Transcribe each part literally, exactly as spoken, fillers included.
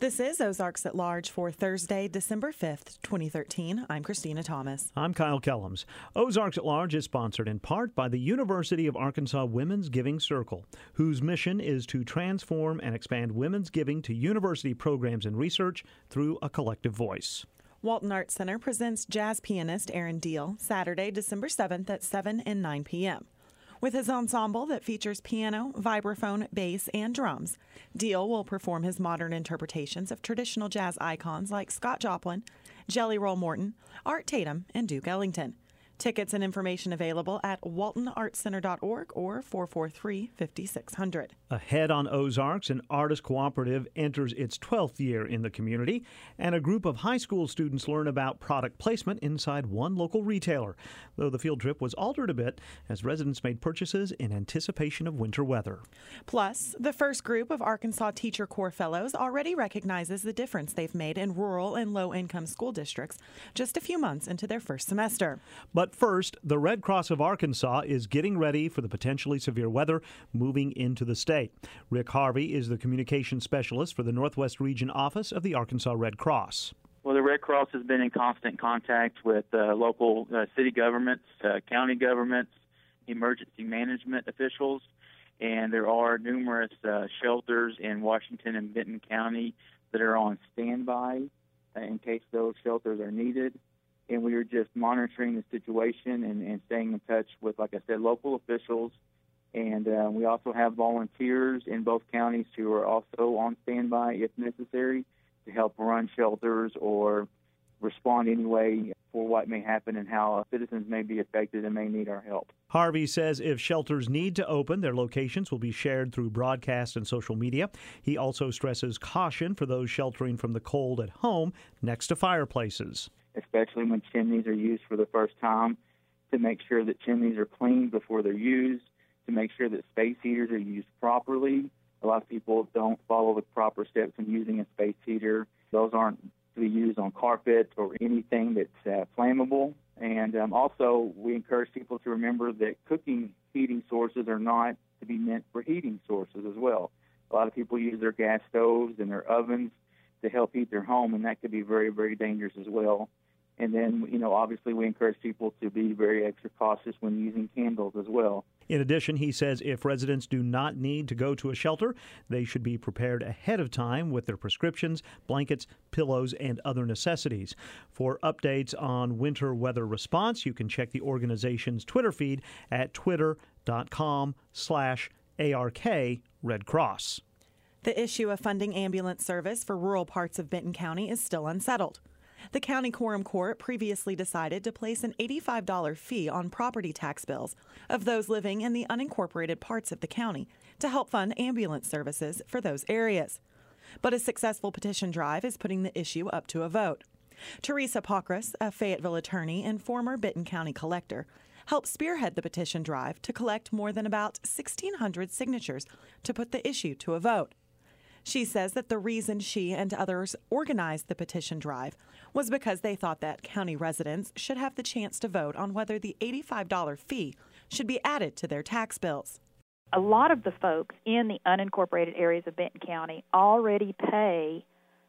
This is Ozarks at Large for Thursday, December fifth, twenty thirteen. I'm Christina Thomas. I'm Kyle Kellums. Ozarks at Large is sponsored in part by the University of Arkansas Women's Giving Circle, whose mission is to transform and expand women's giving to university programs and research through a collective voice. Walton Arts Center presents jazz pianist Aaron Deal Saturday, December seventh at seven and nine p.m. With his ensemble that features piano, vibraphone, bass, and drums, Deal will perform his modern interpretations of traditional jazz icons like Scott Joplin, Jelly Roll Morton, Art Tatum, and Duke Ellington. Tickets and information available at walton arts center dot org or four four three, five six zero zero. Ahead on Ozarks, an artist cooperative enters its twelfth year in the community, and a group of high school students learn about product placement inside one local retailer, though the field trip was altered a bit as residents made purchases in anticipation of winter weather. Plus, the first group of Arkansas Teacher Corps Fellows already recognizes the difference they've made in rural and low-income school districts just a few months into their first semester. But first, the Red Cross of Arkansas is getting ready for the potentially severe weather moving into the state. Rick Harvey is the communications specialist for the Northwest Region Office of the Arkansas Red Cross. Well, the Red Cross has been in constant contact with uh, local uh, city governments, uh, county governments, emergency management officials, and there are numerous uh, shelters in Washington and Benton County that are on standby uh, in case those shelters are needed. And we are just monitoring the situation and, and staying in touch with, like I said, local officials. And uh, we also have volunteers in both counties who are also on standby, if necessary, to help run shelters or respond anyway for what may happen and how citizens may be affected and may need our help. Harvey says if shelters need to open, their locations will be shared through broadcast and social media. He also stresses caution for those sheltering from the cold at home next to fireplaces, especially when chimneys are used for the first time, to make sure that chimneys are cleaned before they're used, to make sure that space heaters are used properly. A lot of people don't follow the proper steps when using a space heater. Those aren't to be used on carpet or anything that's uh, flammable. And um, also, we encourage people to remember that cooking heating sources are not to be meant for heating sources as well. A lot of people use their gas stoves and their ovens to help heat their home, and that could be very, very dangerous as well. And then, you know, obviously we encourage people to be very extra cautious when using candles as well. In addition, he says if residents do not need to go to a shelter, they should be prepared ahead of time with their prescriptions, blankets, pillows, and other necessities. For updates on winter weather response, you can check the organization's Twitter feed at twitter.com slash ARK Red Cross. The issue of funding ambulance service for rural parts of Benton County is still unsettled. The County Quorum Court previously decided to place an eighty-five dollars fee on property tax bills of those living in the unincorporated parts of the county to help fund ambulance services for those areas. But a successful petition drive is putting the issue up to a vote. Teresa Pokras, a Fayetteville attorney and former Benton County collector, helped spearhead the petition drive to collect more than about sixteen hundred signatures to put the issue to a vote. She says that the reason she and others organized the petition drive was because they thought that county residents should have the chance to vote on whether the eighty-five dollars fee should be added to their tax bills. A lot of the folks in the unincorporated areas of Benton County already pay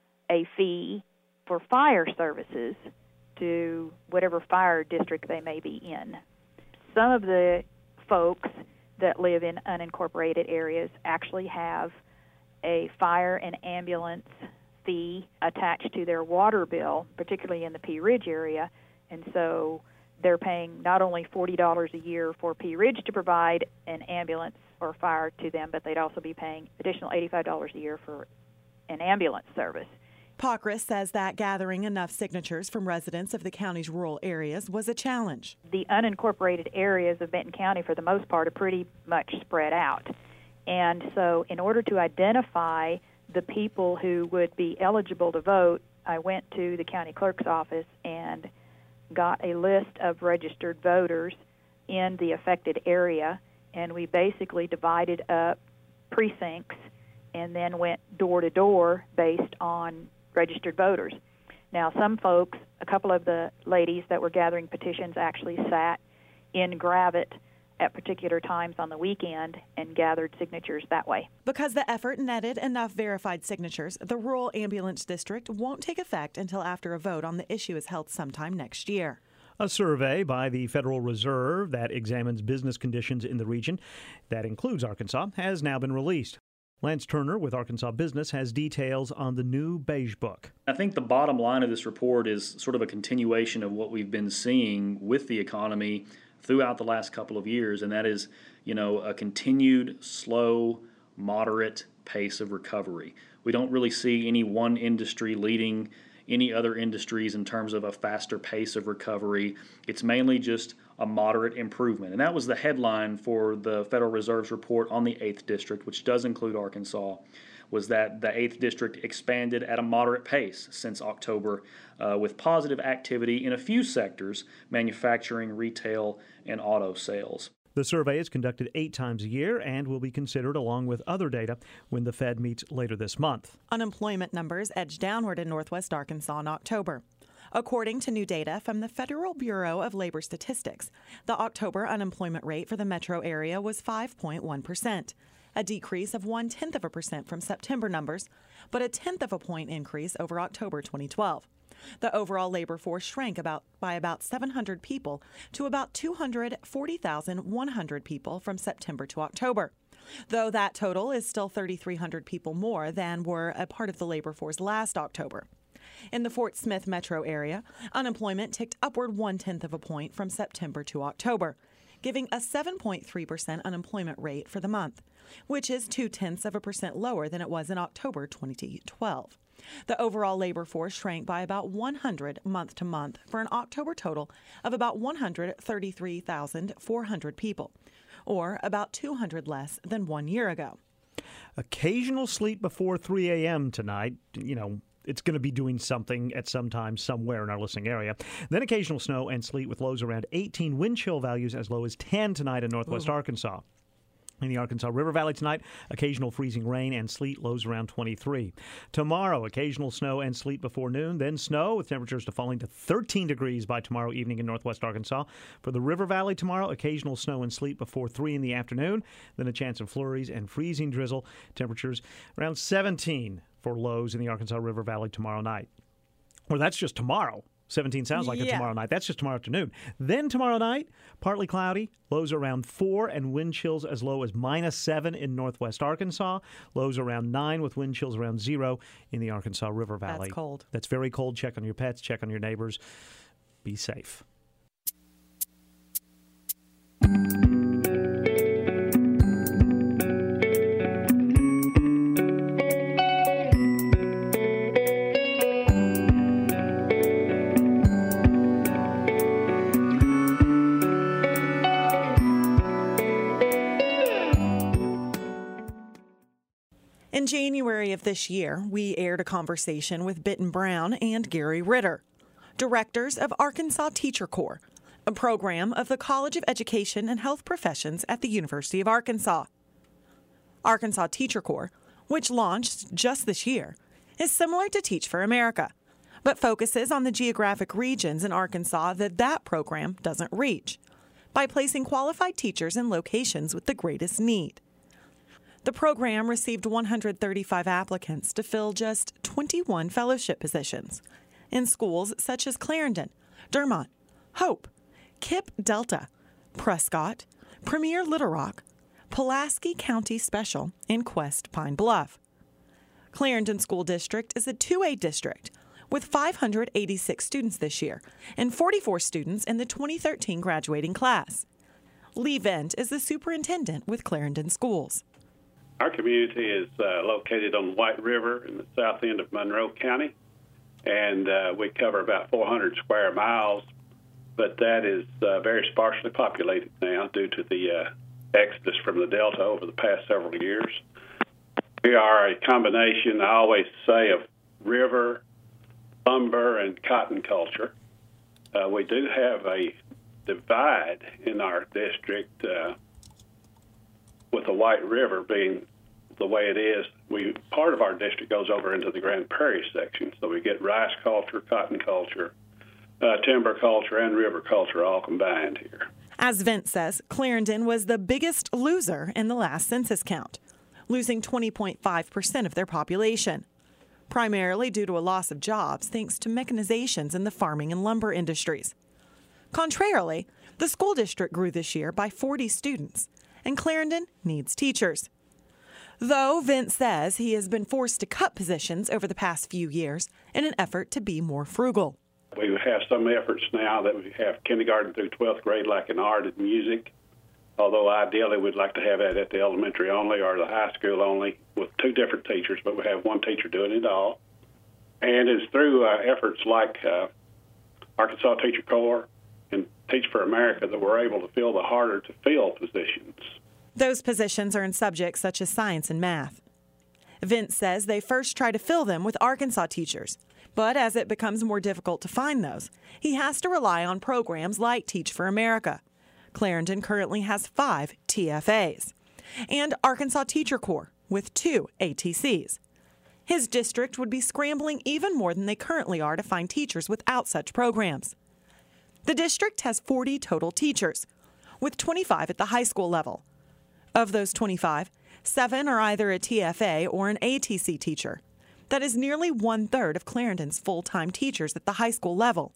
a fee for fire services to whatever fire district they may be in. Some of the folks that live in unincorporated areas actually have a fire and ambulance fee attached to their water bill, particularly in the Pea Ridge area, and so they're paying not only forty dollars a year for Pea Ridge to provide an ambulance or fire to them, but they'd also be paying additional eighty-five dollars a year for an ambulance service. Pokras says that gathering enough signatures from residents of the county's rural areas was a challenge. The unincorporated areas of Benton County, for the most part, are pretty much spread out. And so in order to identify the people who would be eligible to vote, I went to the county clerk's office and got a list of registered voters in the affected area, and we basically divided up precincts and then went door to door based on registered voters. Now, some folks, a couple of the ladies that were gathering petitions actually sat in Gravette at particular times on the weekend and gathered signatures that way. Because the effort netted enough verified signatures, the Rural Ambulance District won't take effect until after a vote on the issue is held sometime next year. A survey by the Federal Reserve that examines business conditions in the region, that includes Arkansas, has now been released. Lance Turner with Arkansas Business has details on the new Beige Book. I think the bottom line of this report is sort of a continuation of what we've been seeing with the economy throughout the last couple of years, and that is, you know, a continued slow, moderate pace of recovery. We don't really see any one industry leading any other industries in terms of a faster pace of recovery. It's mainly just a moderate improvement. And that was the headline for the Federal Reserve's report on the eighth District, which does include Arkansas, was that the eighth District expanded at a moderate pace since October, uh, with positive activity in a few sectors, manufacturing, retail, and auto sales. The survey is conducted eight times a year and will be considered along with other data when the Fed meets later this month. Unemployment numbers edged downward in Northwest Arkansas in October. According to new data from the Federal Bureau of Labor Statistics, the October unemployment rate for the metro area was five point one percent, a decrease of one-tenth of a percent from September numbers, but a tenth of a point increase over October twenty twelve. The overall labor force shrank about by about seven hundred people to about two hundred forty thousand one hundred people from September to October, though that total is still three thousand three hundred people more than were a part of the labor force last October. In the Fort Smith metro area, unemployment ticked upward one-tenth of a point from September to October, giving a seven point three percent unemployment rate for the month, which is two-tenths of a percent lower than it was in October twenty twelve. The overall labor force shrank by about one hundred month to month for an October total of about one hundred thirty-three thousand four hundred people, or about two hundred less than one year ago. Occasional sleet before three a.m. tonight, you know, it's going to be doing something at some time somewhere in our listening area. Then occasional snow and sleet with lows around eighteen, wind chill values as low as ten tonight in northwest Ooh. Arkansas. In the Arkansas River Valley tonight, occasional freezing rain and sleet, lows around twenty-three. Tomorrow, occasional snow and sleet before noon, then snow with temperatures to falling to thirteen degrees by tomorrow evening in northwest Arkansas. For the River Valley tomorrow, occasional snow and sleet before three in the afternoon, then a chance of flurries and freezing drizzle. Temperatures around seventeen for lows in the Arkansas River Valley tomorrow night. Well, that's just tomorrow. seventeen sounds like yeah. a tomorrow night. That's just tomorrow afternoon. Then tomorrow night, partly cloudy, lows around four and wind chills as low as minus seven in northwest Arkansas. Lows around nine with wind chills around zero in the Arkansas River Valley. That's cold. That's very cold. Check on your pets. Check on your neighbors. Be safe. In January of this year, we aired a conversation with Benton Brown and Gary Ritter, directors of Arkansas Teacher Corps, a program of the College of Education and Health Professions at the University of Arkansas. Arkansas Teacher Corps, which launched just this year, is similar to Teach for America, but focuses on the geographic regions in Arkansas that that program doesn't reach, by placing qualified teachers in locations with the greatest need. The program received one hundred thirty-five applicants to fill just twenty-one fellowship positions in schools such as Clarendon, Dermont, Hope, Kip Delta, Prescott, Premier Little Rock, Pulaski County Special, and Quest Pine Bluff. Clarendon School District is a two A district with five hundred eighty-six students this year and forty-four students in the twenty thirteen graduating class. Lee Vent is the superintendent with Clarendon Schools. Our community is uh, located on the White River in the south end of Monroe County, and uh, we cover about four hundred square miles, but that is uh, very sparsely populated now due to the uh, exodus from the Delta over the past several years. We are a combination, I always say, of river, lumber, and cotton culture. Uh, we do have a divide in our district, uh, with the White River being the way it is. We part of our district goes over into the Grand Prairie section, so we get rice culture, cotton culture, uh, timber culture, and river culture all combined here. As Vince says, Clarendon was the biggest loser in the last census count, losing twenty point five percent of their population, primarily due to a loss of jobs thanks to mechanizations in the farming and lumber industries. Contrarily, the school district grew this year by forty students, and Clarendon needs teachers. Though Vince says he has been forced to cut positions over the past few years in an effort to be more frugal. We have some efforts now that we have kindergarten through twelfth grade, like in art and music, although ideally we'd like to have that at the elementary only or the high school only with two different teachers, but we have one teacher doing it all. And it's through uh, efforts like uh, Arkansas Teacher Corps and Teach for America that we're able to fill the harder to fill positions. Those positions are in subjects such as science and math. Vince says they first try to fill them with Arkansas teachers, but as it becomes more difficult to find those, he has to rely on programs like Teach for America. Clarendon currently has five T F As, and Arkansas Teacher Corps with two A T Cs. His district would be scrambling even more than they currently are to find teachers without such programs. The district has forty total teachers, with twenty-five at the high school level. Of those twenty-five, seven are either a T F A or an A T C teacher. That is nearly one-third of Clarendon's full-time teachers at the high school level.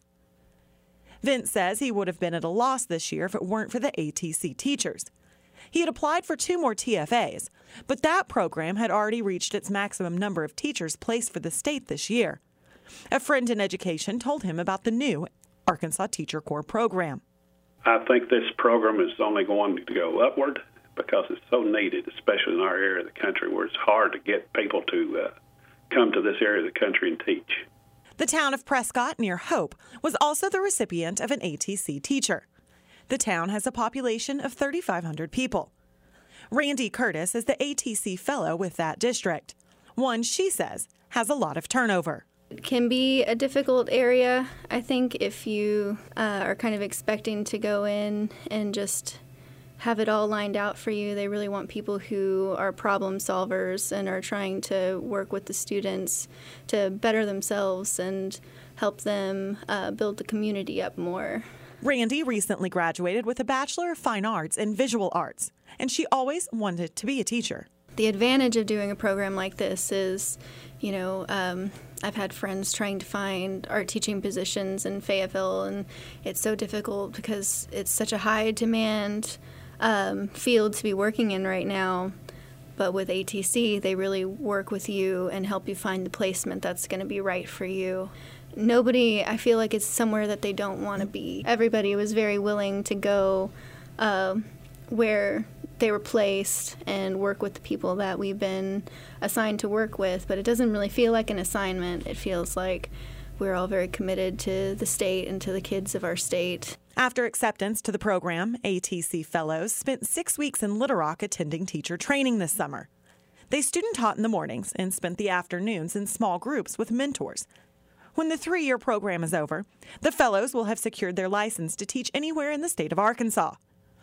Vince says he would have been at a loss this year if it weren't for the A T C teachers. He had applied for two more T F As, but that program had already reached its maximum number of teachers placed for the state this year. A friend in education told him about the new Arkansas Teacher Corps program. I think this program is only going to go upward because it's so needed, especially in our area of the country where it's hard to get people to uh, come to this area of the country and teach. The town of Prescott near Hope was also the recipient of an A T C teacher. The town has a population of thirty-five hundred people. Randy Curtis is the A T C fellow with that district, one she says has a lot of turnover. It can be a difficult area, I think, if you uh, are kind of expecting to go in and just have it all lined out for you. They really want people who are problem solvers and are trying to work with the students to better themselves and help them uh, build the community up more. Randy recently graduated with a Bachelor of Fine Arts in Visual Arts, and she always wanted to be a teacher. The advantage of doing a program like this is, you know, um, I've had friends trying to find art teaching positions in Fayetteville, and it's so difficult because it's such a high demand um, field to be working in right now. But with A T C, they really work with you and help you find the placement that's going to be right for you. Nobody, I feel like it's somewhere that they don't want to be. Everybody was very willing to go uh, where they were placed and work with the people that we've been assigned to work with, but it doesn't really feel like an assignment. It feels like we're all very committed to the state and to the kids of our state. After acceptance to the program, A T C fellows spent six weeks in Little Rock attending teacher training this summer. They student taught in the mornings and spent the afternoons in small groups with mentors. When the three-year program is over, the fellows will have secured their license to teach anywhere in the state of Arkansas.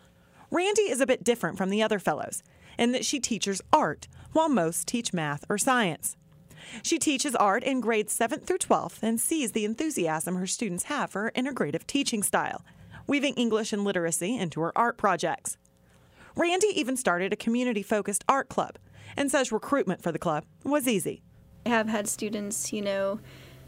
Randy is a bit different from the other fellows in that she teaches art, while most teach math or science. She teaches art in grades seventh through twelfth and sees the enthusiasm her students have for her integrative teaching style, weaving English and literacy into her art projects. Randy even started a community-focused art club and says recruitment for the club was easy. I have had students, you know,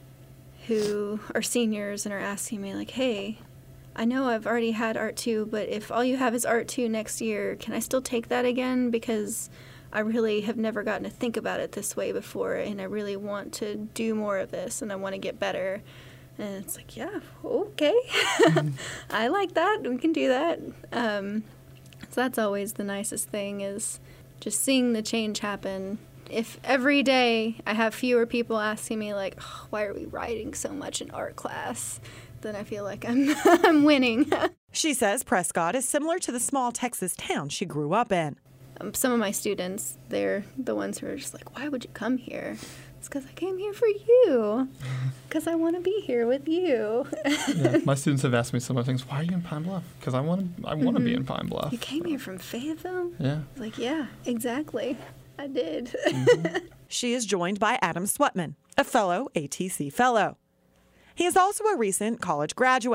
who are seniors and are asking me like, hey, I know I've already had Art two, but if all you have is Art two next year, can I still take that again? Because I really have never gotten to think about it this way before, and I really want to do more of this, and I want to get better. And it's like, yeah, okay. I like that. We can do that. Um, so that's always the nicest thing, is just seeing the change happen. If every day I have fewer people asking me, like, oh, why are we writing so much in art class, then I feel like I'm, I'm winning. She says Prescott is similar to the small Texas town she grew up in. Um, some of my students, they're the ones who are just like, why would you come here? It's because I came here for you, because I want to be here with you. Yeah, my students have asked me similar things. Why are you in Pine Bluff? Because I want to I want to mm-hmm. be in Pine Bluff. You came here from Fayetteville? Yeah. Like, yeah, exactly. I did. Mm-hmm. She is joined by Adam Swetman, a fellow A T C fellow. He is also a recent college graduate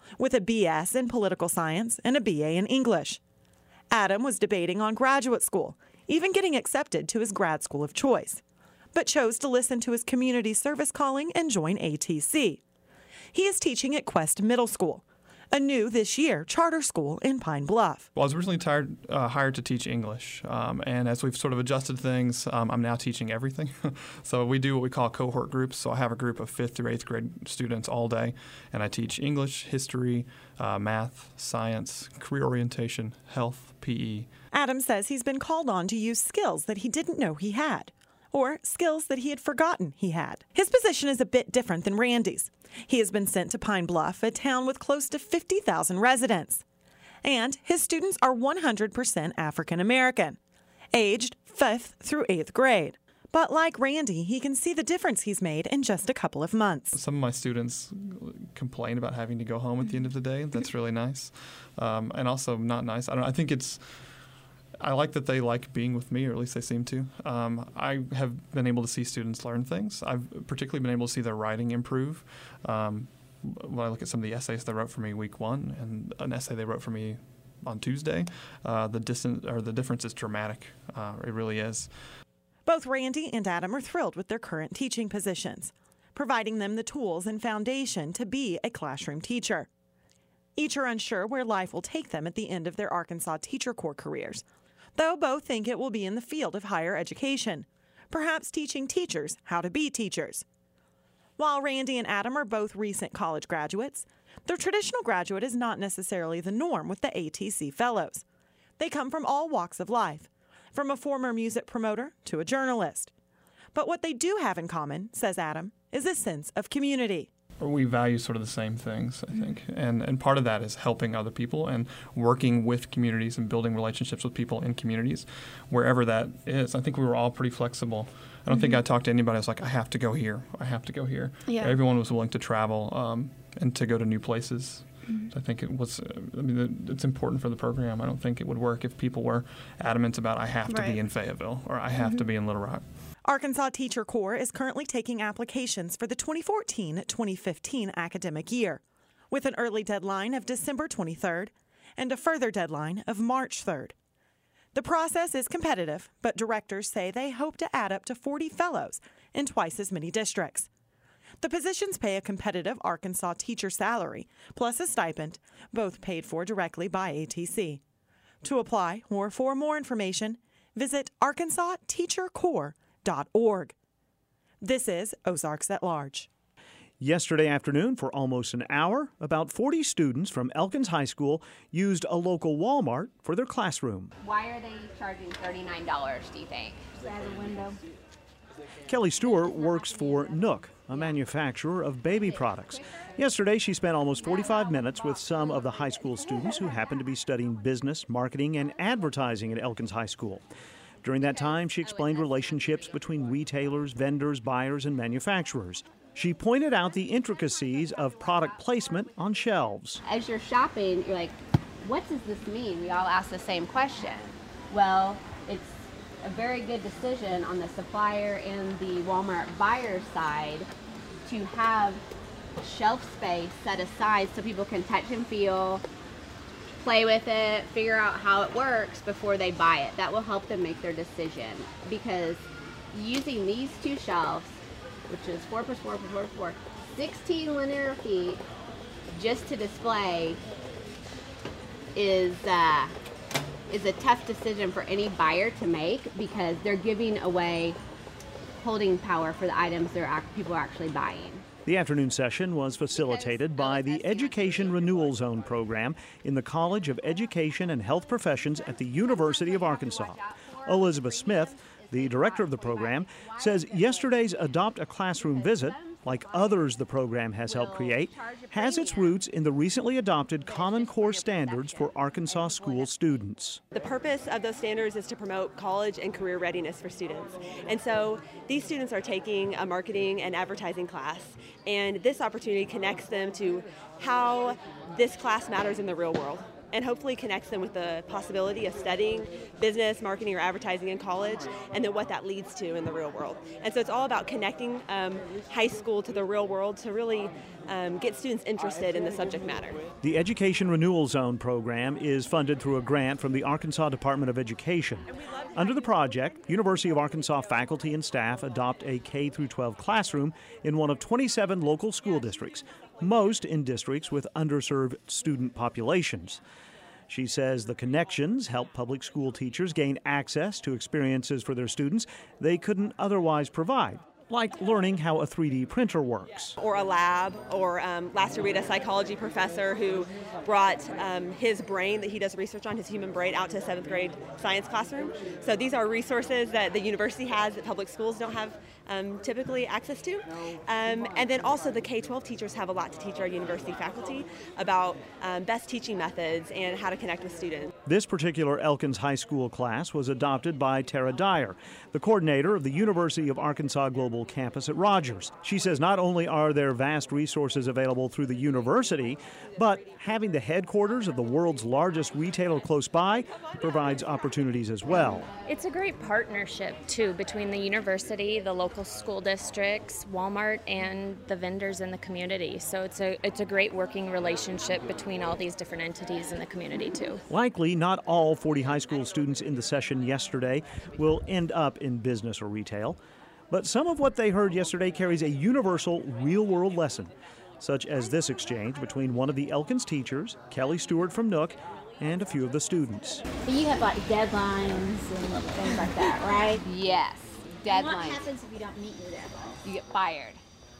with a B S in political science and a B A in English. Adam was debating on graduate school, even getting accepted to his grad school of choice, but chose to listen to his community service calling and join A T C. He is teaching at Quest Middle School, a new this year charter school in Pine Bluff. Well, I was originally tired, uh, hired to teach English, um, and as we've sort of adjusted things, um, I'm now teaching everything. So we do what we call cohort groups. So I have a group of fifth through eighth grade students all day, and I teach English, history, uh, math, science, career orientation, health, P E. Adam says he's been called on to use skills that he didn't know he had, or skills that he had forgotten he had. His position is a bit different than Randy's. He has been sent to Pine Bluff, a town with close to fifty thousand residents. And his students are one hundred percent African American, aged fifth through eighth grade. But like Randy, he can see the difference he's made in just a couple of months. Some of my students complain about having to go home at the end of the day. That's really nice. Um, and also not nice. I don't I think it's I like that they like being with me, or at least they seem to. Um, I have been able to see students learn things. I've particularly been able to see their writing improve. Um, when I look at some of the essays they wrote for me week one and an essay they wrote for me on Tuesday, uh, the distance or the difference is dramatic. Uh, it really is. Both Randy and Adam are thrilled with their current teaching positions, providing them the tools and foundation to be a classroom teacher. Each are unsure where life will take them at the end of their Arkansas Teacher Corps careers, though both think it will be in the field of higher education, perhaps teaching teachers how to be teachers. While Randy and Adam are both recent college graduates, their traditional graduate is not necessarily the norm with the A T C fellows. They come from all walks of life, from a former music promoter to a journalist. But what they do have in common, says Adam, is a sense of community. We value sort of the same things, I think. And and part of that is helping other people and working with communities and building relationships with people in communities, wherever that is. I think we were all pretty flexible. I don't mm-hmm. think I talked to anybody who was like, I have to go here, I have to go here. Yeah. Everyone was willing to travel um, and to go to new places. Mm-hmm. I think it was, uh, I mean, it's important for the program. I don't think it would work if people were adamant about, I have to right. be in Fayetteville or I have mm-hmm. to be in Little Rock. Arkansas Teacher Corps is currently taking applications for the twenty fourteen twenty fifteen academic year, with an early deadline of December twenty-third and a further deadline of March third. The process is competitive, but directors say they hope to add up to forty fellows in twice as many districts. The positions pay a competitive Arkansas teacher salary, plus a stipend, both paid for directly by A T C. To apply or for more information, visit arkansas teacher corps dot org. This is Ozarks at Large. Yesterday afternoon, for almost an hour, about forty students from Elkins High School used a local Walmart for their classroom. Why are they charging thirty-nine dollars, do you think? It has a window. Kelly Stewart works for Nook, a manufacturer of baby products. Yesterday, she spent almost forty-five minutes with some of the high school students who happened to be studying business, marketing, and advertising at Elkins High School. During that time, she explained relationships between retailers, vendors, buyers, and manufacturers. She pointed out the intricacies of product placement on shelves. As you're shopping, you're like, what does this mean? We all ask the same question. Well, it's a very good decision on the supplier and the Walmart buyer side to have shelf space set aside so people can touch and feel, play with it, figure out how it works before they buy it. That will help them make their decision, because using these two shelves, which is four plus four plus four plus four, sixteen linear feet just to display is uh, is a tough decision for any buyer to make, because they're giving away holding power for the items they're act- people are actually buying. The afternoon session was facilitated by the Education Renewal Zone program in the College of Education and Health Professions at the University of Arkansas. Elizabeth Smith, the director of the program, says yesterday's Adopt a Classroom visit, like others the program has helped create, has its roots in the recently adopted Common Core standards for Arkansas school students. The purpose of those standards is to promote college and career readiness for students. And so these students are taking a marketing and advertising class, and this opportunity connects them to how this class matters in the real world. and hopefully connects them with the possibility of studying business, marketing, or advertising in college, and then what that leads to in the real world. And so it's all about connecting um, high school to the real world to really um, get students interested in the subject matter. The Education Renewal Zone program is funded through a grant from the Arkansas Department of Education. Under the project, University of Arkansas faculty and staff adopt a K through twelve classroom in one of twenty-seven local school districts, most in districts with underserved student populations. She says the connections help public school teachers gain access to experiences for their students they couldn't otherwise provide, like learning how a three D printer works. Or a lab, or um, last year we had a psychology professor who brought um, his brain that he does research on, his human brain, out to a seventh grade science classroom. So these are resources that the university has that public schools don't have um, typically access to. Um, and then also the K twelve teachers have a lot to teach our university faculty about um, best teaching methods and how to connect with students. This particular Elkins High School class was adopted by Tara Dyer, the coordinator of the University of Arkansas Global Campus at Rogers. She says not only are there vast resources available through the university, but having the headquarters of the world's largest retailer close by provides opportunities as well. It's a great partnership, too, between the university, the local school districts, Walmart, and the vendors in the community. So it's a it's a great working relationship between all these different entities in the community, too. Likely not all forty high school students in the session yesterday will end up in business or retail, but some of what they heard yesterday carries a universal, real-world lesson, such as this exchange between one of the Elkins teachers, Kelly Stewart from Nook, and a few of the students. You have like deadlines and things like that, right? Yes, deadlines. And what happens if you don't meet your deadlines? You get fired.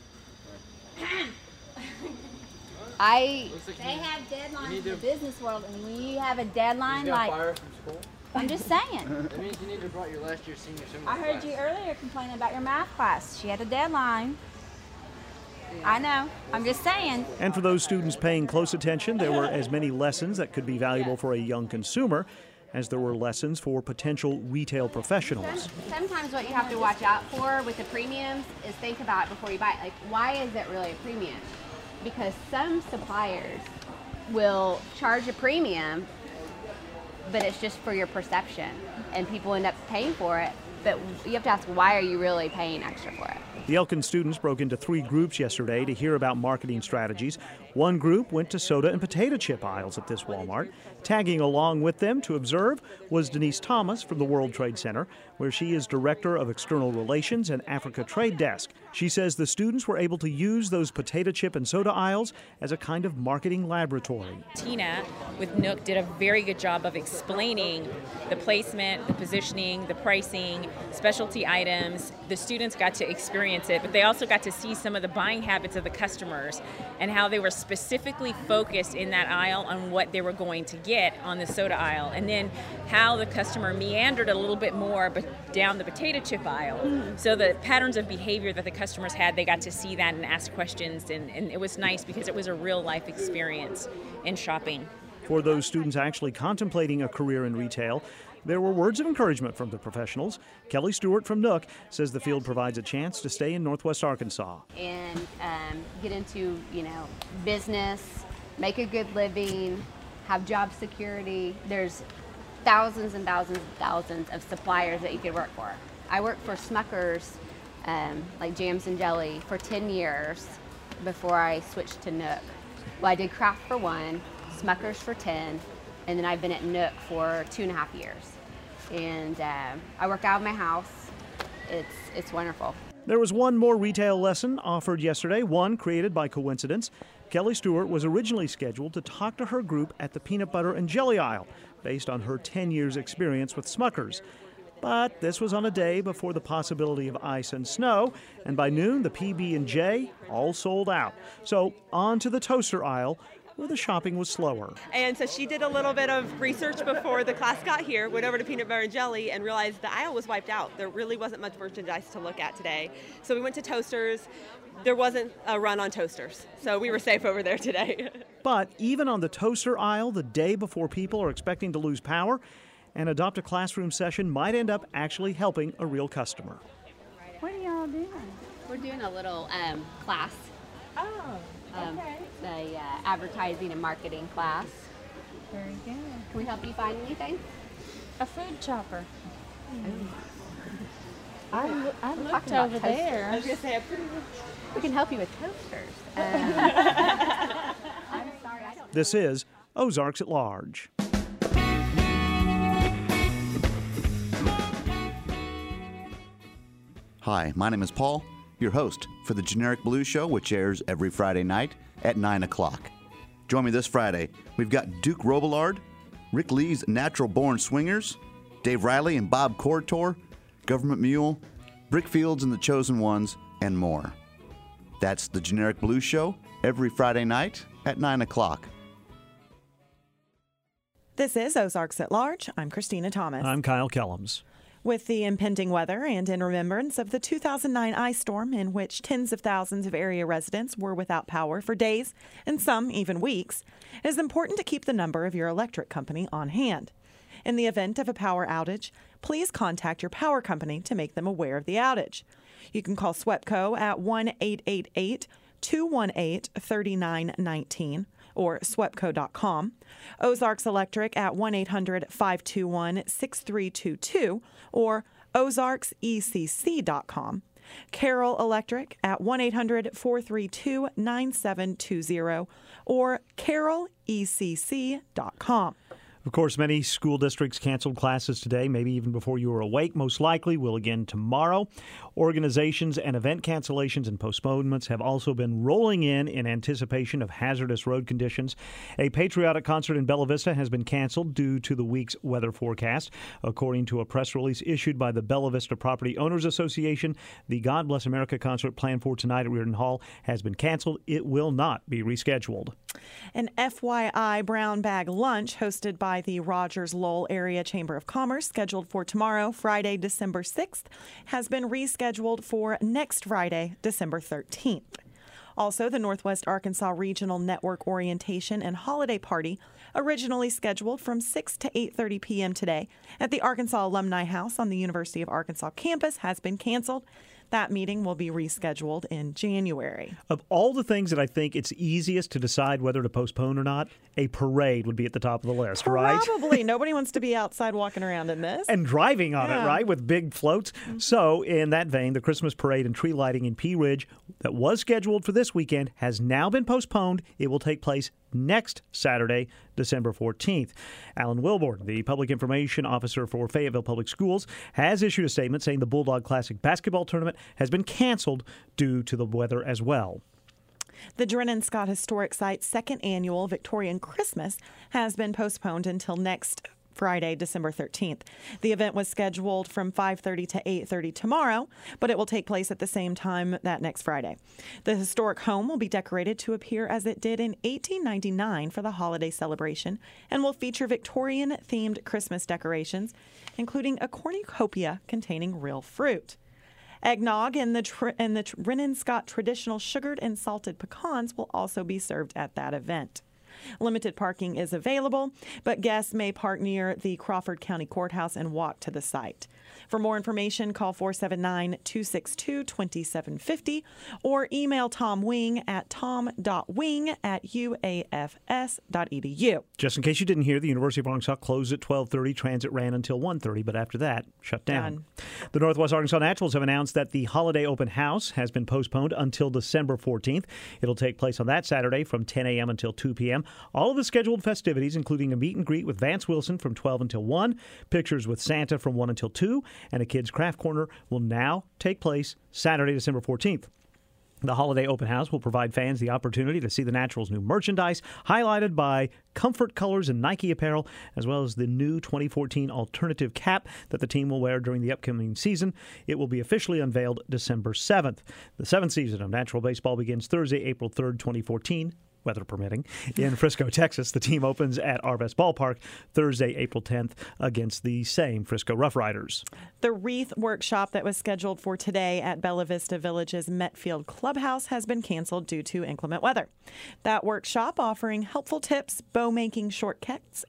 I. They have deadlines in the business world, and when you have a deadline, you got like. fired from school? I'm just saying. That means you need to have brought your last year senior seminar I heard class. you earlier complaining about your math class. She had a deadline. I know. I'm just saying. And for those students paying close attention, there were as many lessons that could be valuable for a young consumer as there were lessons for potential retail professionals. Sometimes what you have to watch out for with the premiums is think about it before you buy it. Like, why is it really a premium? Because some suppliers will charge a premium, but it's just for your perception, and people end up paying for it. But you have to ask, why are you really paying extra for it? The Elkins students broke into three groups yesterday to hear about marketing strategies. One group went to soda and potato chip aisles at this Walmart. Tagging along with them to observe was Denise Thomas from the World Trade Center, where she is Director of External Relations and Africa Trade Desk. She says the students were able to use those potato chip and soda aisles as a kind of marketing laboratory. Tina with Nook did a very good job of explaining the placement, the positioning, the pricing, specialty items. The students got to experience it, but they also got to see some of the buying habits of the customers and how they were specifically focused in that aisle on what they were going to get on the soda aisle, and then how the customer meandered a little bit more but down the potato chip aisle. Mm-hmm. So the patterns of behavior that the customers had, they got to see that and ask questions, and, and it was nice because it was a real life experience in shopping. For those students actually contemplating a career in retail, there were words of encouragement from the professionals. Kelly Stewart from Nook says the field provides a chance to stay in Northwest Arkansas. And um, get into, you know, business, make a good living, have job security. There's thousands and thousands and thousands of suppliers that you could work for. I worked for Smucker's, um, like jams and jelly, for ten years before I switched to Nook. Well, I did Kraft for one, Smucker's for ten, and then I've been at Nook for two and a half years. And um, I work out of my house. It's, it's wonderful. There was one more retail lesson offered yesterday, one created by coincidence. Kelly Stewart was originally scheduled to talk to her group at the peanut butter and jelly aisle, based on her ten years experience with Smucker's. But this was on a day before the possibility of ice and snow, and by noon the P B and J all sold out. So on to the toaster aisle, where the shopping was slower. And so she did a little bit of research before the class got here, went over to peanut butter and jelly, and realized the aisle was wiped out. There really wasn't much merchandise to look at today. So we went to toasters. There wasn't a run on toasters, so we were safe over there today. But even on the toaster aisle, the day before people are expecting to lose power, an Adopt a Classroom session might end up actually helping a real customer. What are y'all doing? We're doing a little um, class. Oh, Um, okay. the uh, advertising and marketing class. Very good. Can we help you find anything? A food chopper. I, I, I We're looked talking about over toasters. there. I was going to say, we can help you with toasters. Uh, I'm sorry, I don't This is Ozarks at Large. Hi, my name is Paul, your host for the Generic Blues Show, which airs every Friday night at nine o'clock. Join me this Friday. We've got Duke Robillard, Rick Lee's Natural Born Swingers, Dave Riley and Bob Cortor, Government Mule, Brickfields and the Chosen Ones, and more. That's the Generic Blues Show every Friday night at nine o'clock. This is Ozarks at Large. I'm Christina Thomas. I'm Kyle Kellums. With the impending weather and in remembrance of the two thousand nine ice storm in which tens of thousands of area residents were without power for days and some even weeks, it is important to keep the number of your electric company on hand. In the event of a power outage, please contact your power company to make them aware of the outage. You can call SWEPCO at one eight eight eight, two one eight, three nine one nine or swepco dot com, Ozarks Electric at one eight hundred, five two one, six three two two or ozarks e c c dot com, Carroll Electric at one eight hundred, four three two, nine seven two zero or carroll e c c dot com. Of course, many school districts canceled classes today, maybe even before you were awake. Most likely will again tomorrow. Organizations and event cancellations and postponements have also been rolling in in anticipation of hazardous road conditions. A patriotic concert in Bella Vista has been canceled due to the week's weather forecast. According to a press release issued by the Bella Vista Property Owners Association, the God Bless America concert planned for tonight at Reardon Hall has been canceled. It will not be rescheduled. An F Y I brown bag lunch hosted by the Rogers Lowell Area Chamber of Commerce, scheduled for tomorrow, Friday, December sixth, has been rescheduled for next Friday, December thirteenth. Also, the Northwest Arkansas Regional Network Orientation and Holiday Party, originally scheduled from six to eight thirty p.m. today at the Arkansas Alumni House on the University of Arkansas campus, has been canceled. That meeting will be rescheduled in January. Of all the things that I think it's easiest to decide whether to postpone or not, a parade would be at the top of the list, right? Probably. Nobody wants to be outside walking around in this. And driving on Yeah. it, right, with big floats. Mm-hmm. So, in that vein, the Christmas parade and tree lighting in Pea Ridge that was scheduled for this weekend has now been postponed. It will take place next Saturday, December fourteenth. Alan Wilborn, the Public Information Officer for Fayetteville Public Schools, has issued a statement saying the Bulldog Classic basketball tournament has been canceled due to the weather as well. The Drennan Scott Historic Site's second annual Victorian Christmas has been postponed until next Friday, December thirteenth. The event was scheduled from five thirty to eight thirty tomorrow, but it will take place at the same time that next Friday. The historic home will be decorated to appear as it did in eighteen ninety-nine for the holiday celebration and will feature Victorian-themed Christmas decorations, including a cornucopia containing real fruit. Eggnog and the tr- and the Drennan Scott traditional sugared and salted pecans will also be served at that event. Limited parking is available, but guests may park near the Crawford County Courthouse and walk to the site. For more information, call four seven nine, two six two, two seven five zero or email Tom Wing at tom dot wing at u a f s dot e d u. Just in case you didn't hear, the University of Arkansas closed at twelve thirty. Transit ran until one thirty, but after that, shut down. Done. The Northwest Arkansas Naturals have announced that the holiday open house has been postponed until December fourteenth. It'll take place on that Saturday from ten a.m. until two p.m. All of the scheduled festivities, including a meet and greet with Vance Wilson from twelve until one, pictures with Santa from one until two, and a kids' craft corner will now take place Saturday, December fourteenth. The holiday open house will provide fans the opportunity to see the Naturals' new merchandise, highlighted by Comfort Colors and Nike apparel, as well as the new twenty fourteen alternative cap that the team will wear during the upcoming season. It will be officially unveiled December seventh. The seventh season of Natural Baseball begins Thursday, April third, twenty fourteen. Weather permitting, in Frisco, Texas. The team opens at Arvest Ballpark Thursday, April tenth, against the same Frisco Rough Riders. The wreath workshop that was scheduled for today at Bella Vista Village's Metfield Clubhouse has been canceled due to inclement weather. That workshop, offering helpful tips, bow making shortcuts, and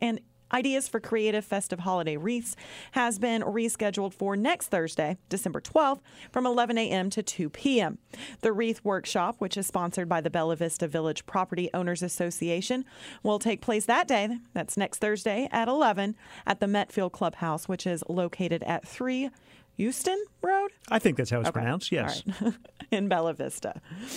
Ideas for Creative Festive Holiday Wreaths has been rescheduled for next Thursday, December twelfth, from eleven a.m. to two p.m. The Wreath Workshop, which is sponsored by the Bella Vista Village Property Owners Association, will take place that day. That's next Thursday at eleven at the Metfield Clubhouse, which is located at three Houston Road? I think that's how it's Okay. pronounced, yes. All right. In Bella Vista.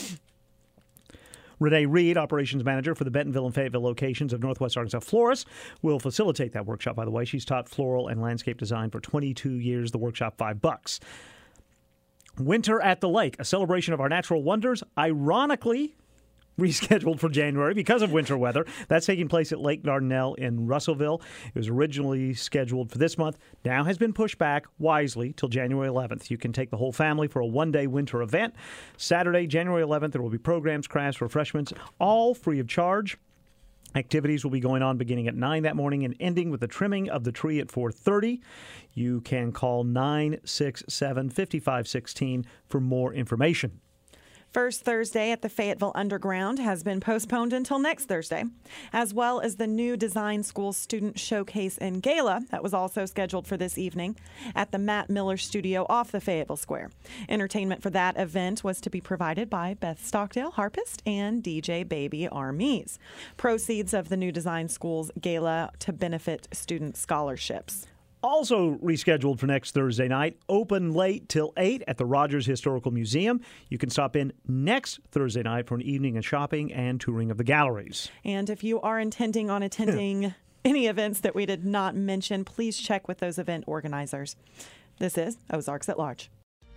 Renee Reed, operations manager for the Bentonville and Fayetteville locations of Northwest Arkansas Florists, will facilitate that workshop, by the way. She's taught floral and landscape design for twenty-two years. The workshop, five bucks. Winter at the Lake, a celebration of our natural wonders, ironically rescheduled for January because of winter weather. That's taking place at Lake Dardanelle in Russellville. It was originally scheduled for this month, now has been pushed back wisely till January eleventh. You can take the whole family for a one-day winter event. Saturday, January eleventh, there will be programs, crafts, refreshments, all free of charge. Activities will be going on beginning at nine that morning and ending with the trimming of the tree at four thirty. You can call nine six seven, five five one six for more information. First Thursday at the Fayetteville Underground has been postponed until next Thursday, as well as the new Design School Student Showcase and Gala that was also scheduled for this evening at the Matt Miller Studio off the Fayetteville Square. Entertainment for that event was to be provided by Beth Stockdale, harpist, and D J Baby Armies. Proceeds of the new Design School's Gala to benefit student scholarships. Also rescheduled for next Thursday night, open late till eight at the Rogers Historical Museum. You can stop in next Thursday night for an evening of shopping and touring of the galleries. And if you are intending on attending any events that we did not mention, please check with those event organizers. This is Ozarks at Large.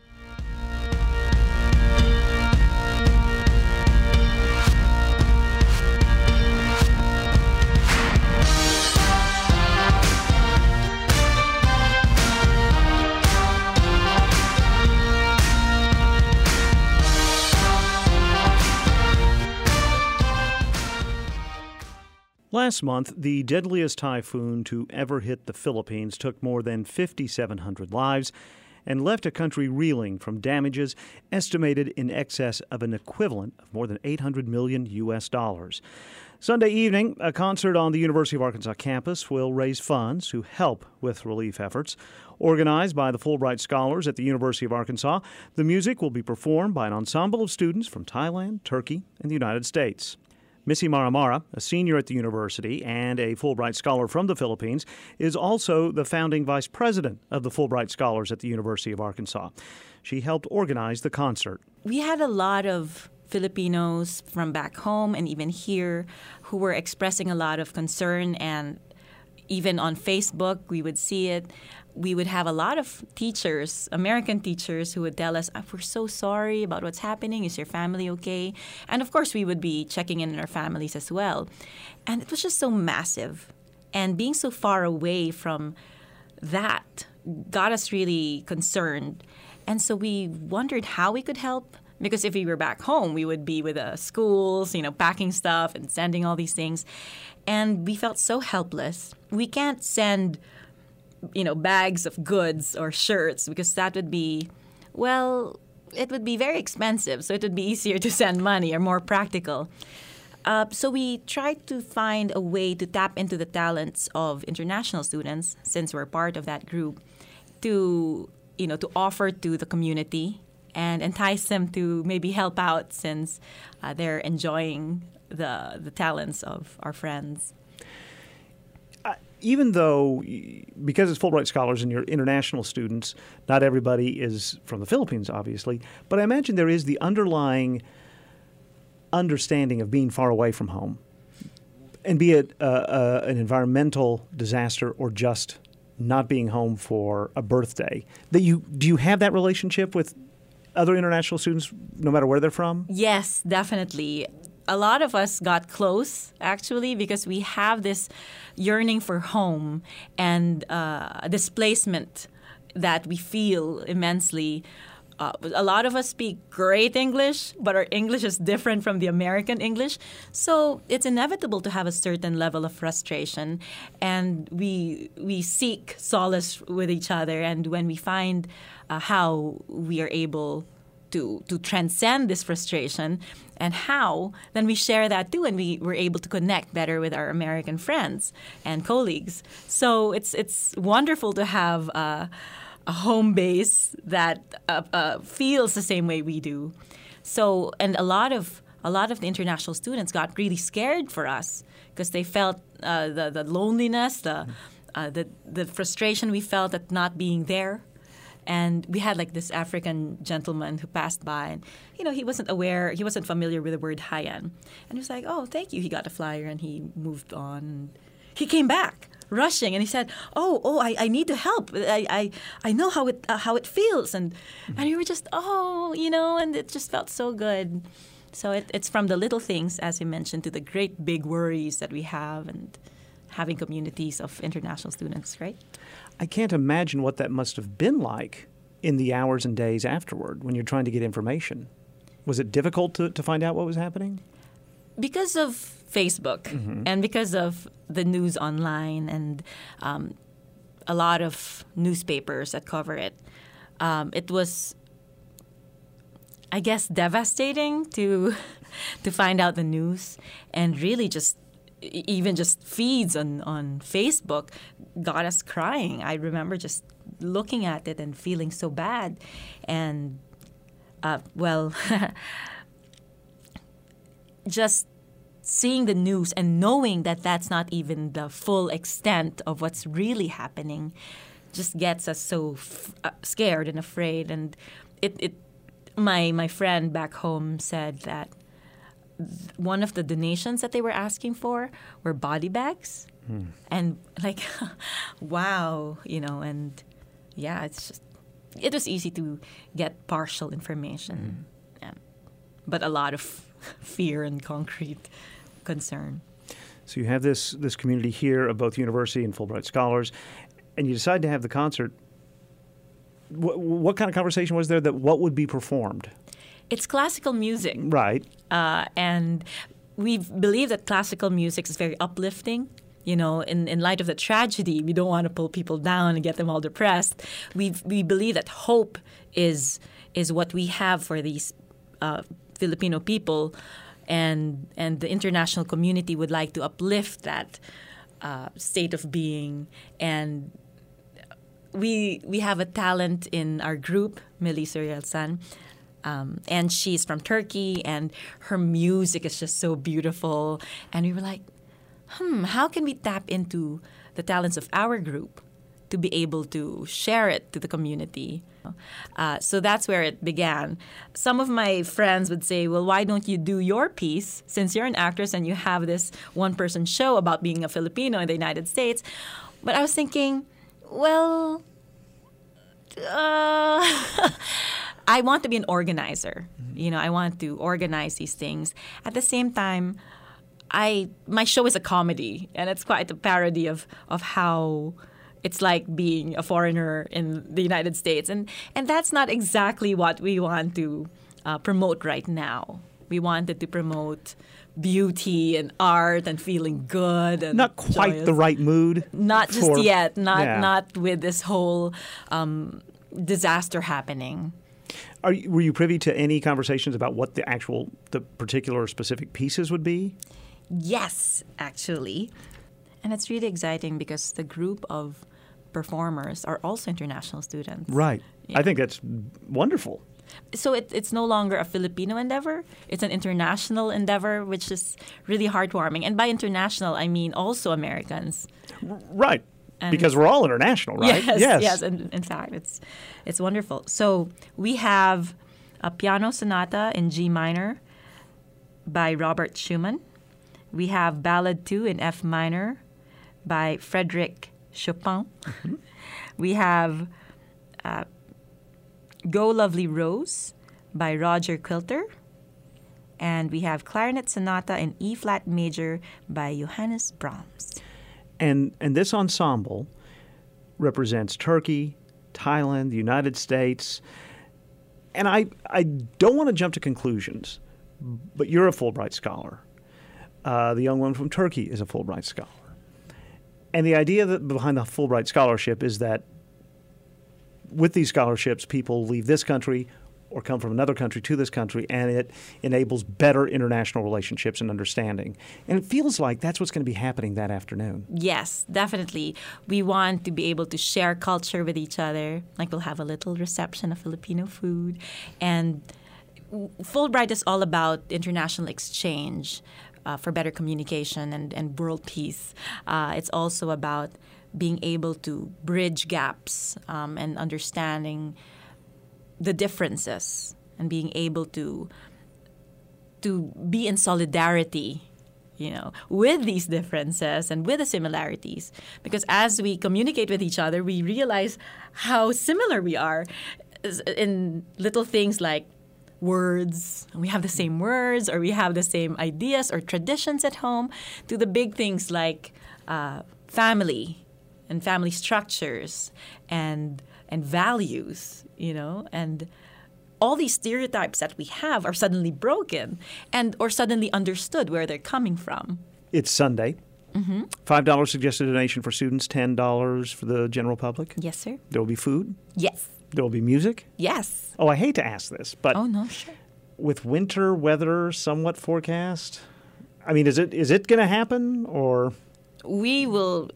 Last month, the deadliest typhoon to ever hit the Philippines took more than five thousand seven hundred lives and left a country reeling from damages estimated in excess of an equivalent of more than eight hundred million U S dollars. Sunday evening, a concert on the University of Arkansas campus will raise funds to help with relief efforts. Organized by the Fulbright Scholars at the University of Arkansas, the music will be performed by an ensemble of students from Thailand, Turkey, and the United States. Missy Maramara, a senior at the university and a Fulbright Scholar from the Philippines, is also the founding vice president of the Fulbright Scholars at the University of Arkansas. She helped organize the concert. We had a lot of Filipinos from back home and even here who were expressing a lot of concern, and even on Facebook we would see it. We would have a lot of teachers, American teachers, who would tell us, oh, we're so sorry about what's happening. Is your family okay? And of course, we would be checking in on our families as well. And it was just so massive. And being so far away from that got us really concerned. And so we wondered how we could help. Because if we were back home, we would be with the schools, you know, packing stuff and sending all these things. And we felt so helpless. We can't send, you know, bags of goods or shirts because that would be, well, it would be very expensive. So it would be easier to send money or more practical. Uh, so we tried to find a way to tap into the talents of international students, since we're part of that group, to, you know, to offer to the community and entice them to maybe help out, since uh, they're enjoying the the talents of our friends. Uh, even though, because it's Fulbright Scholars and you're international students, not everybody is from the Philippines, obviously, but I imagine there is the underlying understanding of being far away from home, and be it uh, uh, an environmental disaster or just not being home for a birthday. That you do you have that relationship with other international students, no matter where they're from? Yes, definitely. A lot of us got close, actually, because we have this yearning for home and uh, displacement that we feel immensely. Uh, a lot of us speak great English, but our English is different from the American English. So it's inevitable to have a certain level of frustration. And we we seek solace with each other. And when we find uh, how we are able to to transcend this frustration, and how, then we share that too, and we were able to connect better with our American friends and colleagues. So it's it's wonderful to have uh, a home base that uh, uh, feels the same way we do. So, and a lot of a lot of the international students got really scared for us because they felt uh, the the loneliness, the uh, the the frustration we felt at not being there. And we had like this African gentleman who passed by, and you know he wasn't aware, he wasn't familiar with the word Haiyan, and he was like, "Oh, thank you." He got a flyer and he moved on. He came back rushing and he said, "Oh, oh, I, I need to help. I, I, I know how it uh, how it feels." And and we were just, oh, you know, and it just felt so good. So it, it's from the little things, as you mentioned, to the great big worries that we have, and having communities of international students, right? I can't imagine what that must have been like in the hours and days afterward when you're trying to get information. Was it difficult to, to find out what was happening? Because of Facebook mm-hmm. and because of the news online and um, a lot of newspapers that cover it, um, it was, I guess, devastating to to find out the news, and really just even just feeds on, on Facebook got us crying. I remember just looking at it and feeling so bad. And, uh, well, just seeing the news and knowing that that's not even the full extent of what's really happening just gets us so f- uh, scared and afraid. And it, it my my friend back home said that one of the donations that they were asking for were body bags. Hmm. And like, wow, you know, and yeah, it's just, it was easy to get partial information, hmm. yeah, but a lot of fear and concrete concern. So you have this, this community here of both university and Fulbright scholars, and you decide to have the concert. What, what kind of conversation was there that what would be performed? It's classical music. Right. Uh, and we believe that classical music is very uplifting. You know, in, in light of the tragedy, we don't want to pull people down and get them all depressed. We we believe that hope is is what we have for these uh, Filipino people, and and the international community would like to uplift that uh, state of being. And we we have a talent in our group, Melissa Rialsan. Um, and she's from Turkey, and her music is just so beautiful. And we were like, hmm, how can we tap into the talents of our group to be able to share it to the community? Uh, so that's where it began. Some of my friends would say, well, why don't you do your piece, since you're an actress and you have this one-person show about being a Filipino in the United States? But I was thinking, well, uh... I want to be an organizer. You know, I want to organize these things. At the same time, I my show is a comedy, and it's quite a parody of of how it's like being a foreigner in the United States, and and that's not exactly what we want to uh, promote right now. We wanted to promote beauty and art and feeling good and not quite joyous. The right mood. Not just for, yet. Not yeah. not with this whole um, disaster happening. Are you, were you privy to any conversations about what the actual, the particular or specific pieces would be? Yes, actually. And it's really exciting because the group of performers are also international students. Right. Yeah. I think that's wonderful. So it, it's no longer a Filipino endeavor. It's an international endeavor, which is really heartwarming. And by international, I mean also Americans. Right. And because we're all international, right? Yes, yes. yes. In, in fact, it's it's wonderful. So we have a piano sonata in G minor by Robert Schumann. We have Ballad two in F minor by Frédéric Chopin. Mm-hmm. We have uh, Go Lovely Rose by Roger Quilter. And we have Clarinet Sonata in E flat major by Johannes Brahms. And and this ensemble represents Turkey, Thailand, the United States. And I, I don't want to jump to conclusions, but you're a Fulbright scholar. Uh, the young woman from Turkey is a Fulbright scholar. And the idea that behind the Fulbright scholarship is that with these scholarships, people leave this country, or come from another country to this country, and it enables better international relationships and understanding. And it feels like that's what's going to be happening that afternoon. Yes, definitely. We want to be able to share culture with each other. Like we'll have a little reception of Filipino food. And Fulbright is all about international exchange uh, for better communication and, and world peace. Uh, it's also about being able to bridge gaps um, and understanding the differences and being able to to be in solidarity, you know, with these differences and with the similarities. Because as we communicate with each other, we realize how similar we are in little things like words. We have the same words, or we have the same ideas or traditions at home, to the big things like uh, family and family structures and and values, you know, and all these stereotypes that we have are suddenly broken and or suddenly understood where they're coming from. It's Sunday. Mm-hmm. five dollars suggested donation for students, ten dollars for the general public. Yes, sir. There will be food. Yes. There will be music. Yes. Oh, I hate to ask this, but oh no, sure. With winter weather somewhat forecast, I mean, is it is it going to happen, or? We will.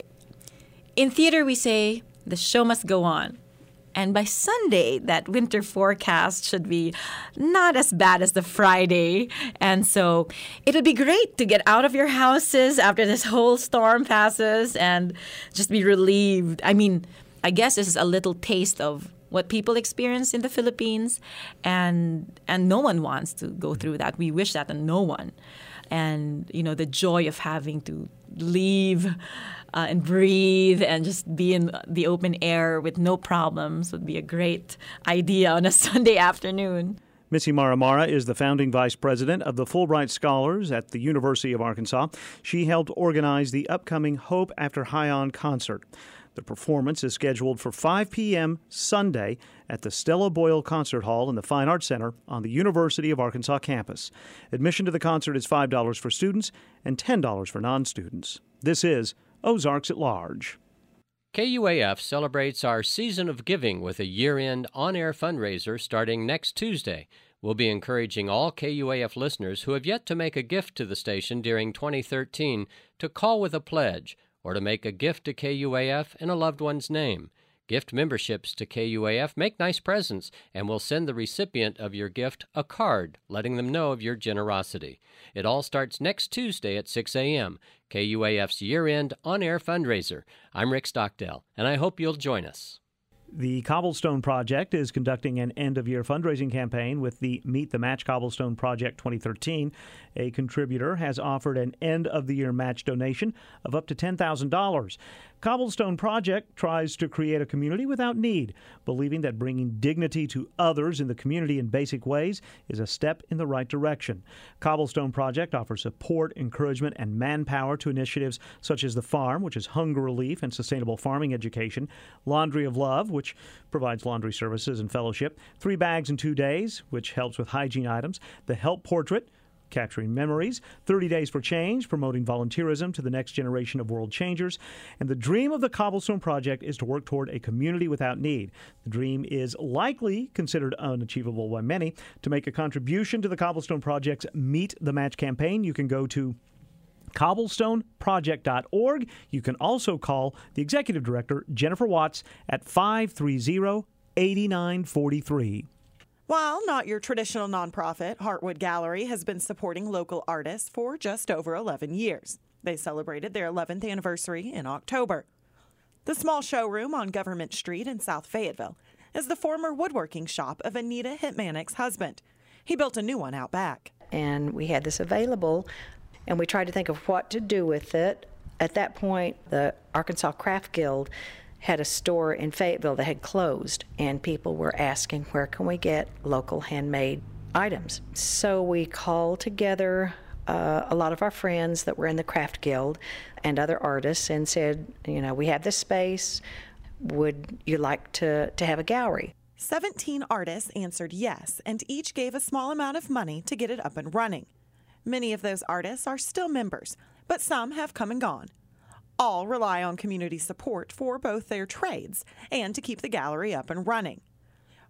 In theater, we say the show must go on. And by Sunday, that winter forecast should be not as bad as the Friday. And so it would be great to get out of your houses after this whole storm passes and just be relieved. I mean, I guess this is a little taste of what people experience in the Philippines. And and no one wants to go through that. We wish that on no one. And, you know, the joy of having to leave Uh, and breathe and just be in the open air with no problems would be a great idea on a Sunday afternoon. Missy Maramara is the founding vice president of the Fulbright Scholars at the University of Arkansas. She helped organize the upcoming Hope After High-On concert. The performance is scheduled for five p.m. Sunday at the Stella Boyle Concert Hall in the Fine Arts Center on the University of Arkansas campus. Admission to the concert is five dollars for students and ten dollars for non-students. This is Ozarks at Large. K U A F celebrates our season of giving with a year-end on-air fundraiser starting next Tuesday. We'll be encouraging all K U A F listeners who have yet to make a gift to the station during twenty thirteen to call with a pledge or to make a gift to K U A F in a loved one's name. Gift memberships to K U A F make nice presents, and we'll send the recipient of your gift a card letting them know of your generosity. It all starts next Tuesday at six a.m., K U A F's year-end on-air fundraiser. I'm Rick Stockdale, and I hope you'll join us. The Cobblestone Project is conducting an end-of-year fundraising campaign with the Meet the Match Cobblestone Project twenty thirteen. A contributor has offered an end-of-the-year match donation of up to ten thousand dollars. Cobblestone Project tries to create a community without need, believing that bringing dignity to others in the community in basic ways is a step in the right direction. Cobblestone Project offers support, encouragement, and manpower to initiatives such as The Farm, which is hunger relief and sustainable farming education, Laundry of Love, which provides laundry services and fellowship, Three Bags in Two Days, which helps with hygiene items, The Help Portrait, capturing memories, thirty days for Change, promoting volunteerism to the next generation of world changers. And the dream of the Cobblestone Project is to work toward a community without need. The dream is likely considered unachievable by many. To make a contribution to the Cobblestone Project's Meet the Match campaign, you can go to cobblestone project dot org. You can also call the executive director, Jennifer Watts, at five three zero, eight nine four three. While not your traditional nonprofit, Heartwood Gallery has been supporting local artists for just over eleven years. They celebrated their eleventh anniversary in October. The small showroom on Government Street in South Fayetteville is the former woodworking shop of Anita Hitmanic's husband. He built a new one out back. And we had this available, and we tried to think of what to do with it. At that point, the Arkansas Craft Guild had a store in Fayetteville that had closed, and people were asking, where can we get local handmade items? So we called together uh, a lot of our friends that were in the Craft Guild and other artists and said, you know, we have this space. Would you like to, to have a gallery? seventeen artists answered yes, and each gave a small amount of money to get it up and running. Many of those artists are still members, but some have come and gone. All rely on community support for both their trades and to keep the gallery up and running.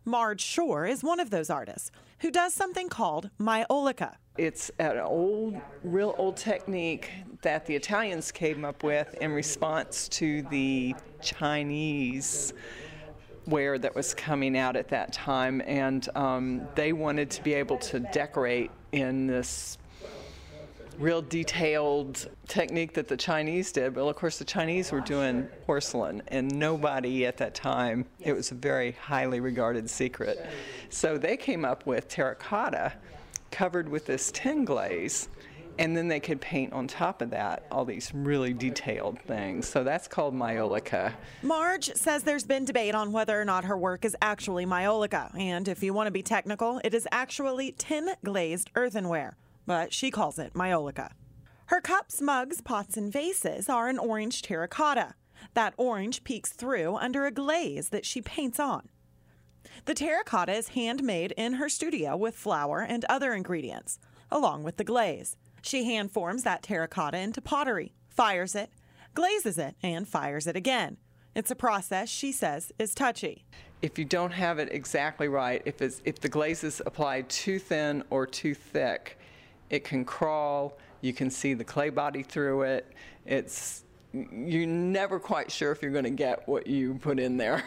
Marge Shore is one of those artists who does something called maiolica. It's an old, real old technique that the Italians came up with in response to the Chinese ware that was coming out at that time, and um, they wanted to be able to decorate in this real detailed technique that the Chinese did. Well, of course, the Chinese were doing porcelain, and nobody at that time, it was a very highly regarded secret. So they came up with terracotta covered with this tin glaze, and then they could paint on top of that all these really detailed things. So that's called maiolica. Marge says there's been debate on whether or not her work is actually maiolica, and if you want to be technical, it is actually tin glazed earthenware, but she calls it maiolica. Her cups, mugs, pots, and vases are an orange terracotta. That orange peeks through under a glaze that she paints on. The terracotta is handmade in her studio with flour and other ingredients, along with the glaze. She hand forms that terracotta into pottery, fires it, glazes it, and fires it again. It's a process she says is touchy. If you don't have it exactly right, if, it's, if the glaze is applied too thin or too thick, it can crawl. You can see the clay body through it. It's, you're never quite sure if you're going to get what you put in there.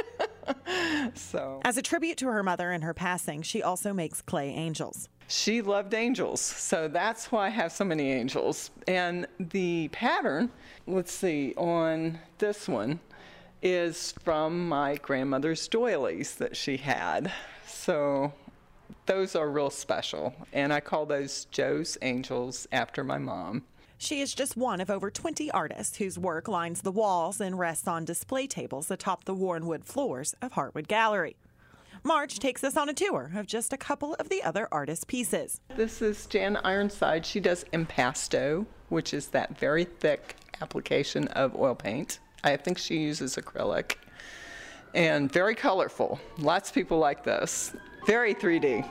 So, as a tribute to her mother and her passing, she also makes clay angels. She loved angels, so that's why I have so many angels. And the pattern, let's see, on this one is from my grandmother's doilies that she had. So those are real special, and I call those Joe's Angels after my mom. She is just one of over twenty artists whose work lines the walls and rests on display tables atop the worn wood floors of Hartwood Gallery. Marge takes us on a tour of just a couple of the other artists' pieces. This is Jan Ironside. She does impasto, which is that very thick application of oil paint. I think she uses acrylic. And very colorful. Lots of people like this. Very three D.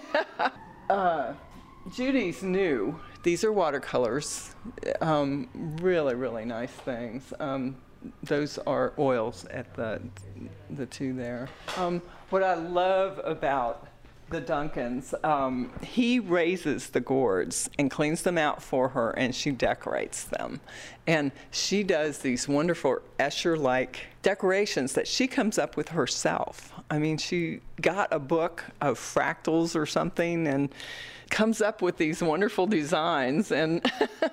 uh, Judy's new. These are watercolors. Um, really, really nice things. Um, those are oils at the the two there. Um, what I love about the Duncans, um, he raises the gourds and cleans them out for her, and she decorates them. And she does these wonderful Escher-like decorations that she comes up with herself. I mean, she got a book of fractals or something and comes up with these wonderful designs. And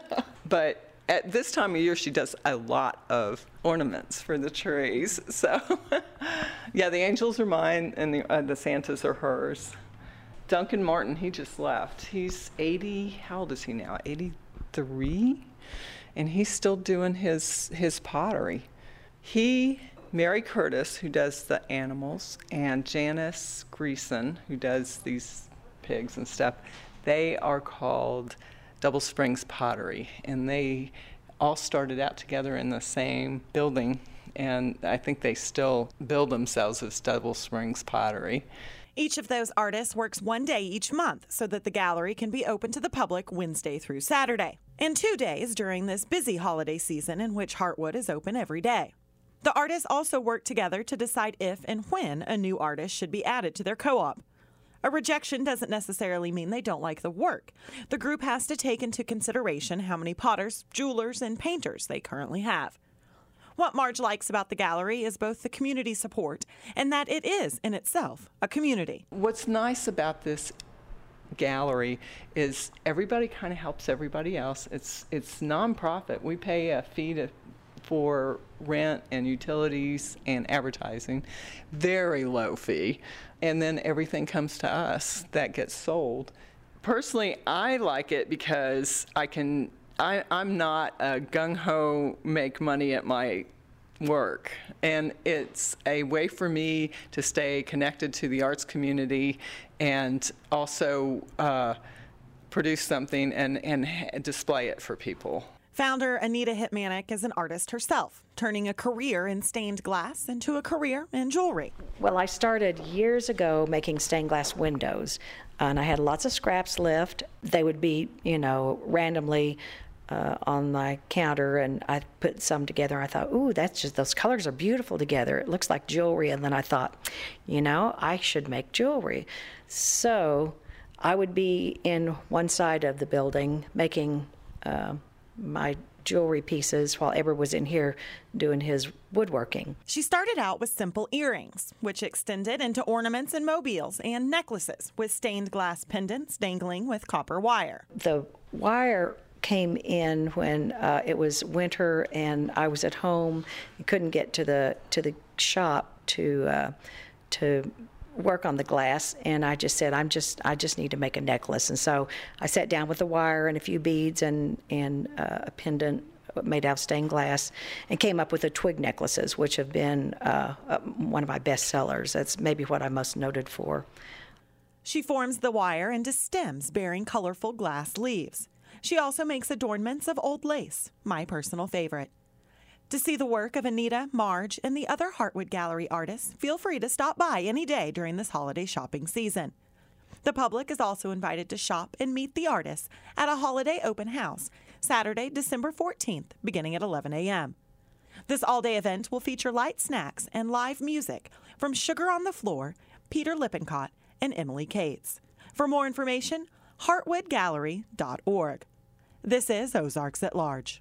but at this time of year, she does a lot of ornaments for the trees. So, yeah, the angels are mine, and the, uh, the Santas are hers. Duncan Martin, he just left. He's eighty. How old is he now? eighty-three? And he's still doing his his pottery. He, Mary Curtis, who does the animals, and Janice Greason, who does these pigs and stuff, they are called Double Springs Pottery, and they all started out together in the same building, and I think they still build themselves as Double Springs Pottery. Each of those artists works one day each month so that the gallery can be open to the public Wednesday through Saturday, and two days during this busy holiday season in which Hartwood is open every day. The artists also work together to decide if and when a new artist should be added to their co-op. A rejection doesn't necessarily mean they don't like the work. The group has to take into consideration how many potters, jewelers, and painters they currently have. What Marge likes about the gallery is both the community support and that it is, in itself, a community. What's nice about this gallery is everybody kind of helps everybody else. It's it's nonprofit. We pay a fee to, for rent and utilities and advertising, very low fee, and then everything comes to us that gets sold. Personally, I like it because I can. I, I'm not a gung-ho make money at my work, and it's a way for me to stay connected to the arts community and also uh, produce something and, and display it for people. Founder Anita Hitmanik is an artist herself, turning a career in stained glass into a career in jewelry. Well, I started years ago making stained glass windows, and I had lots of scraps left. They would be, you know, randomly uh, on my counter, and I put some together. I thought, ooh, that's just, those colors are beautiful together. It looks like jewelry. And then I thought, you know, I should make jewelry. So I would be in one side of the building making uh, my jewelry pieces while Edward was in here doing his woodworking. She started out with simple earrings, which extended into ornaments and mobiles and necklaces with stained glass pendants dangling with copper wire. The wire came in when uh, it was winter and I was at home and couldn't get to the to the shop to uh, to work on the glass, and I just said, I'm just I just need to make a necklace. And so I sat down with the wire and a few beads and and uh, a pendant made out of stained glass, and came up with the twig necklaces, which have been uh, uh, one of my best sellers. That's maybe what I'm most noted for. She forms the wire into stems bearing colorful glass leaves. She also makes adornments of old lace, my personal favorite. To see the work of Anita, Marge, and the other Heartwood Gallery artists, feel free to stop by any day during this holiday shopping season. The public is also invited to shop and meet the artists at a holiday open house, Saturday, December fourteenth, beginning at eleven a.m. This all-day event will feature light snacks and live music from Sugar on the Floor, Peter Lippincott, and Emily Cates. For more information, heartwood gallery dot org. This is Ozarks at Large.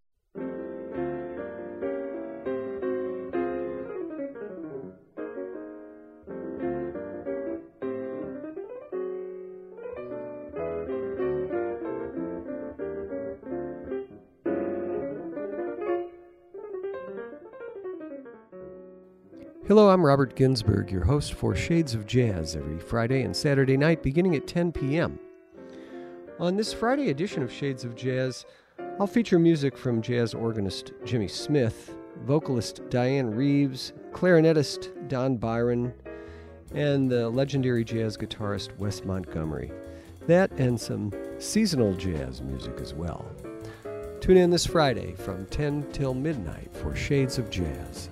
Hello, I'm Robert Ginsburg, your host for Shades of Jazz every Friday and Saturday night beginning at ten p.m. On this Friday edition of Shades of Jazz, I'll feature music from jazz organist Jimmy Smith, vocalist Diane Reeves, clarinetist Don Byron, and the legendary jazz guitarist Wes Montgomery. That and some seasonal jazz music as well. Tune in this Friday from ten till midnight for Shades of Jazz.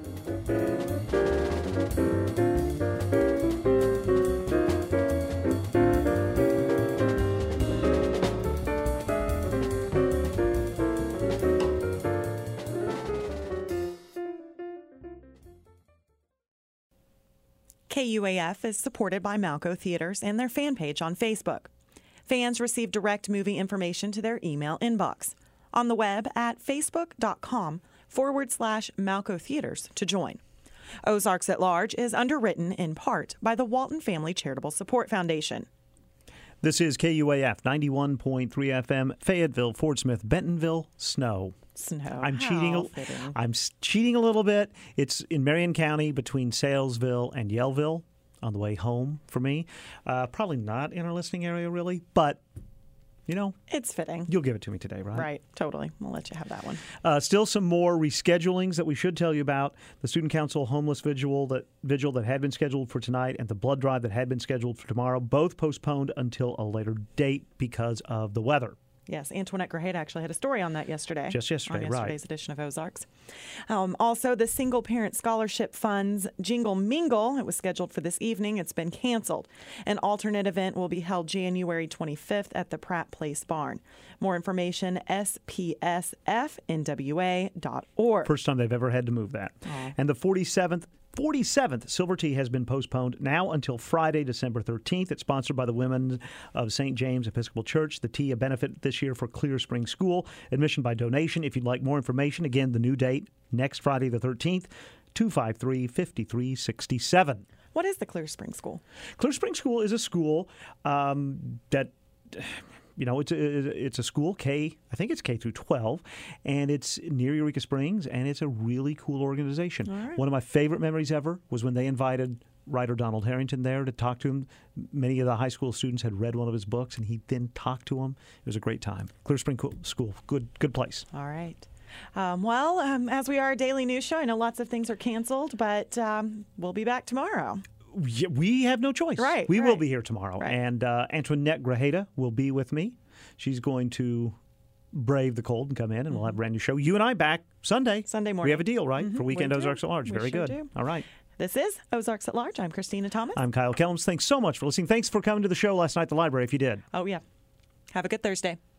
K U A F is supported by Malco Theaters and their fan page on Facebook. Fans receive direct movie information to their email inbox on the web at facebook.com forward slash Malco Theaters to join. Ozarks at Large is underwritten in part by the Walton Family Charitable Support Foundation. This is K U A F ninety-one point three F M, Fayetteville, Fort Smith, Bentonville. Snow. Snow. I'm How cheating. A, fitting. I'm cheating a little bit. It's in Marion County between Salesville and Yellville on the way home for me. Uh, probably not in our listening area, really, but you know, it's fitting. You'll give it to me today, right? Right, totally. We'll let you have that one. Uh, still some more reschedulings that we should tell you about. The Student Council Homeless Vigil that vigil that had been scheduled for tonight and the blood drive that had been scheduled for tomorrow, both postponed until a later date because of the weather. Yes, Antoinette Grajeda actually had a story on that yesterday. Just yesterday, on right. yesterday's edition of Ozarks. Um, also, the Single Parent Scholarship Fund's Jingle Mingle, it was scheduled for this evening. It's been canceled. An alternate event will be held January twenty-fifth at the Pratt Place Barn. More information, S P S F N W A dot org. First time they've ever had to move that. Aww. And the forty-seventh forty-seventh Silver Tea has been postponed now until Friday, December thirteenth. It's sponsored by the Women of Saint James Episcopal Church. The tea, a benefit this year for Clear Spring School. Admission by donation. If you'd like more information, again, the new date, next Friday the thirteenth, two five three, five three six seven. What is the Clear Spring School? Clear Spring School is a school um, that... You know, it's a, it's a school, K, I think it's K through twelve, and it's near Eureka Springs, and it's a really cool organization. All right. One of my favorite memories ever was when they invited writer Donald Harrington there to talk to him. Many of the high school students had read one of his books, and he then talked to them. It was a great time. Clear Spring School, good good place. All right. Um, well, um, as we are a daily news show, I know lots of things are canceled, but um, we'll be back tomorrow. We have no choice. Right. We right. will be here tomorrow. Right. And uh, Antoinette Grajeda will be with me. She's going to brave the cold and come in, and mm-hmm. we'll have a brand new show. You and I back Sunday. Sunday morning. We have a deal, right? Mm-hmm. For Weekend we Ozarks do. at Large. We Very sure good. Do. All right. This is Ozarks at Large. I'm Christina Thomas. I'm Kyle Kellums. Thanks so much for listening. Thanks for coming to the show last night at the library if you did. Oh, yeah. Have a good Thursday.